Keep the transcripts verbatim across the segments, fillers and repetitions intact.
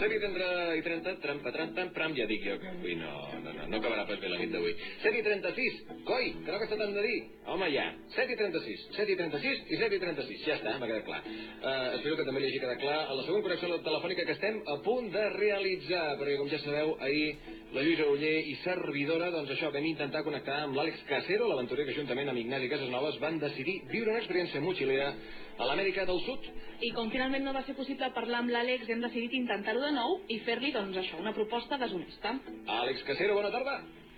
set i trenta, trampa, trampa, pram, ja dic jo que avui no, no, no, no acabarà pas bé la nit d'avui. set i trenta-sis, coi, que no costa tant de dir. Home, ja, set i trenta-sis, set i trenta-sis i set i trenta-sis, ja està, m'ha quedat clar. Uh, espero que també li hagi quedat clar a la següent connexió telefònica que estem a punt de realitzar, perquè com ja sabeu, ahir la Lluïsa Oller i servidora, doncs això, vam intentar connectar amb l'Àlex Casero, l'aventurer que juntament amb Ignasi Casasnoves van decidir viure una experiència motxilera a l'Amèrica del Sud. I com finalment no va ser possible parlar amb l'Àlex, hem decidit intentar-ho de nou i fer-li, doncs això, una proposta deshonesta. Àlex Casero, bona tarda.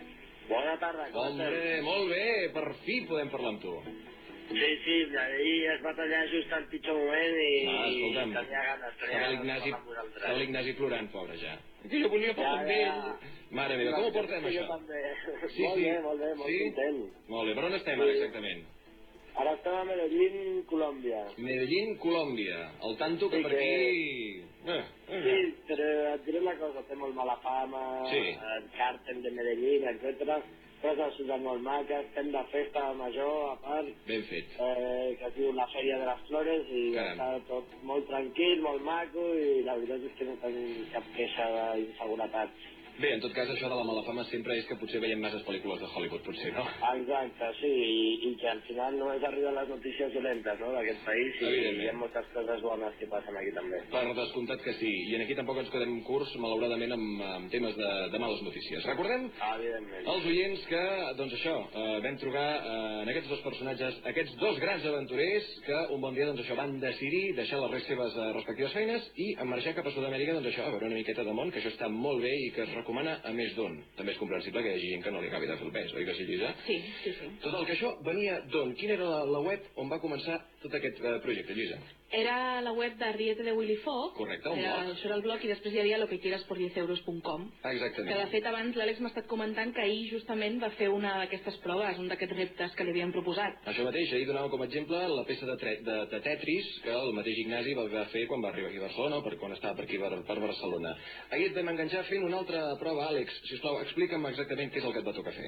Bona tarda, com Hombre, estem? molt bé, per fi podem parlar amb tu. Sí, sí, ahir es va tallar just al pitjor moment i Ah, escolta'm, tenia ganes, tenia estava ganes de l'Ignasi parlar amb vosaltres. estava l'Ignasi plorant, pobre, ja. Que jo volia parlar amb ell. Mare meva, com ho portem, Jo això? també. Sí, Molt sí. bé, molt bé, molt Sí? content. Molt bé, per on estem ara Sí. exactament? Ara estem a Medellín, Colòmbia. Medellín, Colòmbia. El tanto que Sí, per que- aquí... Eh, eh. Sí, però et diré una cosa, té molt mala fama, Sí. el càrtel de Medellín, etcètera. Però és una ciutat molt maca, estem de festa major, a part, Ben fet. eh, que es diu la Fèria de les Flores, i Caram. està tot molt tranquil, molt maco, i la veritat és que no tenim cap queixa d'inseguretat. Bé, en tot cas, això de la mala fama sempre és que potser veiem masses pel·lícules de Hollywood, potser, no? Exacte, sí, i, i que al final només arriben les notícies dolentes, no?, d'aquest país, i Evidentment. hi ha moltes coses bones que passen aquí també. Per descomptat que sí. I en aquí tampoc ens quedem curts, malauradament, amb, amb temes de, de males notícies. Recordem Ah, evidentment. als oients que, doncs això, eh, vam trobar eh, en aquests dos personatges, aquests dos grans aventurers, que un bon dia, doncs això, van decidir deixar les seves eh, respectives feines i marxar cap a Sud-amèrica, doncs això, a veure una miqueta de món, que això està molt bé i que es recomana a més d'un. També és comprensible que hi hagi gent que no li acabi de fer el pes, oi que sí, Lluïsa? Sí, sí, sí. Tot el que això venia d'on? Quina era la, la web on va començar tot aquest eh, projecte, Lluïsa? Era la web de Riete de Willy Fogg. Correcte, un era, blog. Això era el blog, i després hi havia lo que quieras por diez euros punt com. Ah, exactament. Que de fet abans l'Àlex m'ha estat comentant que ahir justament va fer una d'aquestes proves, un d'aquests reptes que li havien proposat. Això mateix, ahir donàvem com a exemple la peça de, tre de, de Tetris que el mateix Ignasi va, va fer quan va arribar aquí a Barcelona, o per quan estava per aquí per, per Barcelona. Ahir et vam enganxar fent una altra prova, Àlex. Sisplau, explica'm exactament què és el que et va tocar fer.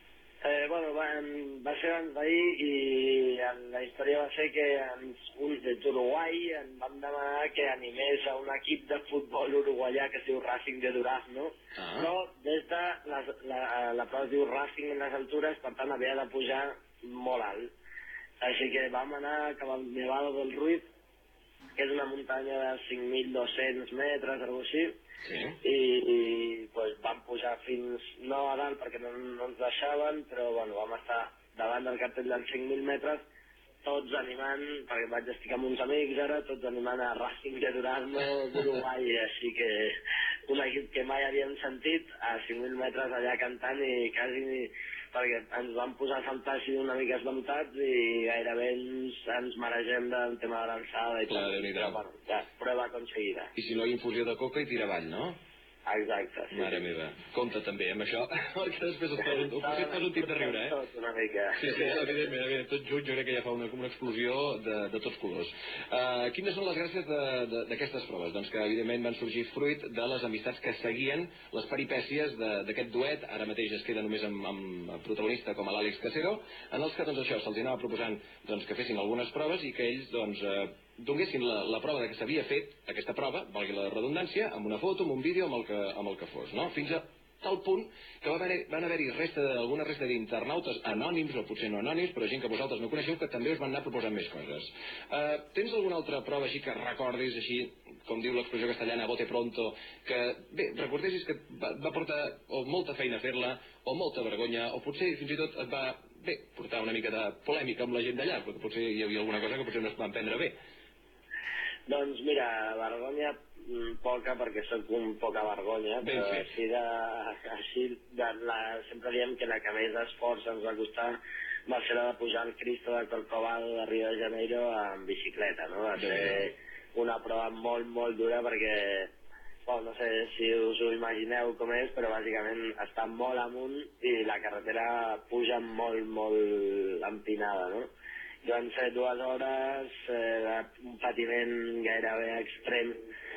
Eh, bueno, va, va ser abans d'ahir i la història va ser que ens, uns d'Uruguai em van demanar que animés a un equip de futbol uruguaià que es diu Racing de Durazno, Ah. però des de les, la, la prova es diu Racing en les altures, per tant havia de pujar molt alt. Així que vam anar cap al Nevado del Ruiz, que és una muntanya de cinc mil dos-cents metres, alguna cosa així, Sí. i, i pues, vam pujar fins, no a dalt perquè no, no ens deixaven, però bueno, vam estar davant del cartell dels cinc mil metres, tots animant, perquè vaig estar amb uns amics ara, tots animant a Racing de Durazno d'Uruguai, així que un equip que mai havíem sentit a cinc mil metres allà cantant i quasi, perquè ens vam posar a saltar així una mica esventats i gairebé ens, ens maregem del tema de l'alçada i Clar, tot, Déu-n'hi-do. però bueno, ja, prova aconseguida. I si no, infusió de coca i tira avall, no? Exacte, sí. Mare meva. Compte també amb això, perquè després es posa, un, es posa un tip de riure, eh? Tot una mica. Sí, sí, evidentment, evidentment, tot junt jo crec que ja fa una, una explosió de, de tots colors. Uh, quines són les gràcies d'aquestes proves? Doncs que evidentment van sorgir fruit de les amistats que seguien les peripècies d'aquest duet, ara mateix es queda només amb, amb protagonista com a l'Àlex Casero, en els que doncs això se'ls anava proposant doncs, que fessin algunes proves i que ells doncs, eh, donguessin la, la prova de que s'havia fet aquesta prova, valgui la redundància, amb una foto, amb un vídeo, amb el que, amb el que fos, no? Fins a tal punt que va haver, van haver-hi resta, alguna resta d'internautes anònims, o potser no anònims, però gent que vosaltres no coneixeu, que també us van anar proposant més coses. Uh, tens alguna altra prova així que recordis, així, com diu l'expressió castellana, bote pronto, que, bé, recordessis que va, va portar o molta feina a fer-la, o molta vergonya, o potser fins i tot et va, bé, portar una mica de polèmica amb la gent d'allà, perquè potser hi havia alguna cosa que potser no es van prendre bé. Doncs mira, vergonya poca perquè sóc un poca vergonya, Ben però fet. així de, així de la, sempre diem que la que més esforç ens va costar va ser la de pujar al Cristo de Corcovado de Rio de Janeiro en bicicleta, no? Va ser una prova molt, molt dura perquè, bueno, no sé si us ho imagineu com és, però bàsicament està molt amunt i la carretera puja molt, molt empinada, no? I van ser dues hores eh, d'un patiment gairebé extrem,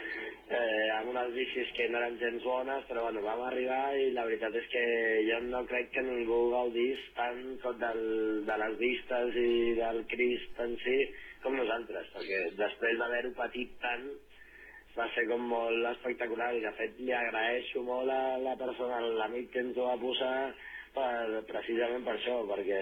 eh, amb unes bicis que no eren gens bones, però bueno, vam arribar i la veritat és que jo no crec que ningú gaudís tant com del, de les vistes i del Crist en si com nosaltres, perquè després d'haver-ho patit tant, va ser com molt espectacular i de fet li agraeixo molt a la persona, a l'amic que ens ho va posar per, precisament per això, perquè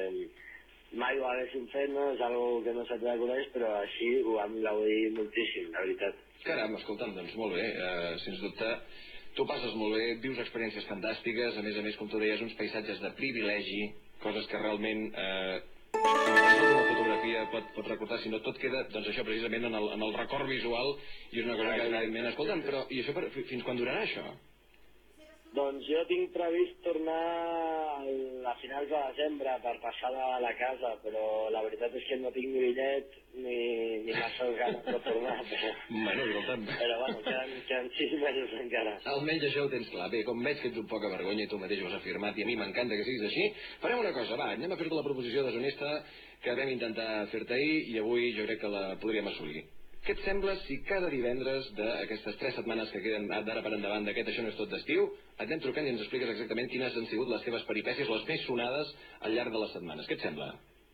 mai ho haguéssim fet, no? És algo que no se't coneix, però així ho vam gaudir moltíssim, la veritat. Caram, escolta'm, doncs molt bé, uh, sens dubte tu passes molt bé, vius experiències fantàstiques, a més a més, com tu deies, uns paisatges de privilegi, coses que realment eh, una fotografia pot, pot recordar, si no tot queda, doncs això precisament en el, en el record visual, i és una cosa que evidentment, escolta'm, però i això per, fins quan durarà això? Doncs jo tinc previst tornar a finals de desembre per passar a la casa, però la veritat és que no tinc ni bitllet ni, ni massa ganes de tornar. Però, bueno, escolta'm. Però bueno, queden, queden sis mesos encara. Almenys això ho tens clar. Bé, com veig que ets un poca vergonya i tu mateix ho has afirmat i a mi m'encanta que siguis així, farem una cosa, va, anem a fer-te la proposició deshonesta que vam intentar fer-te ahir i avui jo crec que la podríem assolir. Què et sembla si cada divendres d'aquestes tres setmanes que queden d'ara per endavant d'aquest Això no és tot d'estiu, et anem trucant i ens expliques exactament quines han sigut les teves peripècies, les més sonades al llarg de les setmanes. Què et sembla?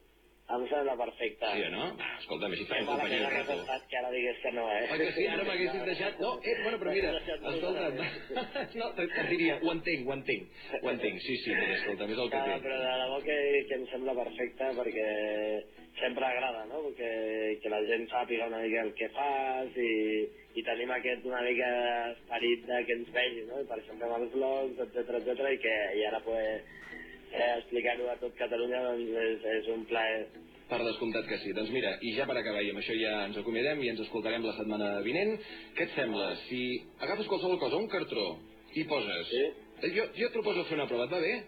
Em sembla perfecte. Sí o no? Va, escolta'm, així farem Val la companyia pena un que rato. t'has estat que ara digués que no, eh? Oi que sí? Ara m'haguessis deixat... No, eh, bueno, però mira, escolta'm... No, et diria, ho entenc, ho entenc. Ho entenc, sí, sí, mira, escolta'm, és el que Clar, té. però de debò que, que em sembla perfecte perquè sempre agrada, no? Que, que la gent sàpiga una mica el que fas i, i tenim aquest una mica esperit de que ens vegi, no? I per això fem els vlogs, etcètera, etcètera, i que i ara poder eh, explicar-ho a tot Catalunya doncs és, és un plaer. Per descomptat que sí. Doncs mira, i ja per acabar, i amb això ja ens acomiadem i ens escoltarem la setmana vinent, què et sembla? Si agafes qualsevol cosa, un cartró, i poses... Sí? Jo, jo et proposo fer una prova, et va bé?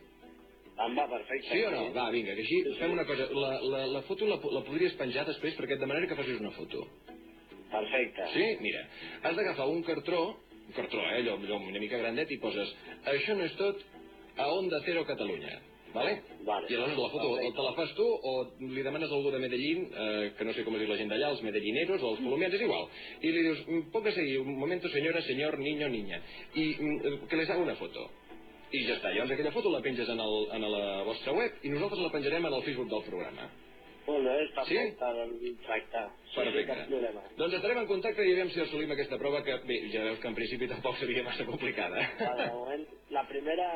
Em va perfecte. Sí o no? Va, vinga, que així fem una cosa. La, la, la foto la, la podries penjar després perquè et demanaré que facis una foto. Perfecte. Sí? Mira, has d'agafar un cartró, un cartró, eh, allò, allò una mica grandet, i poses Això no és tot a Onda Cero Catalunya. Vale? Vale. I aleshores la foto o te la fas tu o li demanes a algú de Medellín, eh, que no sé com es diu la gent d'allà, els medellineros o els colombians, és igual. I li dius, póngase ahí, un momento senyora, senyor, niño, niña. I mm, que les haga una foto. I ja està. Llavors aquella foto la penges en, el, en la vostra web i nosaltres la penjarem en el Facebook del programa. Molt bé, està Sí? perfecte, tracte. Sí, Perfecte. cap problema. Doncs estarem en contacte i aviam si assolim aquesta prova que, bé, ja veus que en principi tampoc seria massa complicada. Va, de moment, la primera,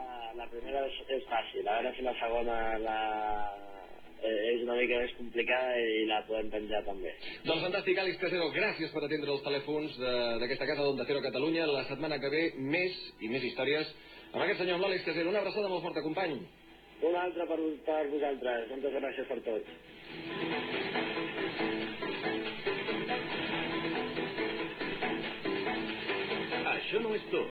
la primera és, és fàcil, a veure si la segona la, eh, és una mica més complicada i la podem penjar també. Doncs fantàstic, Àlex Casero, gràcies per atendre els telèfons de- d'aquesta casa d'Onda Cero Catalunya. La setmana que ve, més i més històries amb aquest senyor, amb l'Àlex Casero. Una abraçada molt forta, company. Una altra per, per vosaltres. Moltes gràcies per tot. Això no és tot.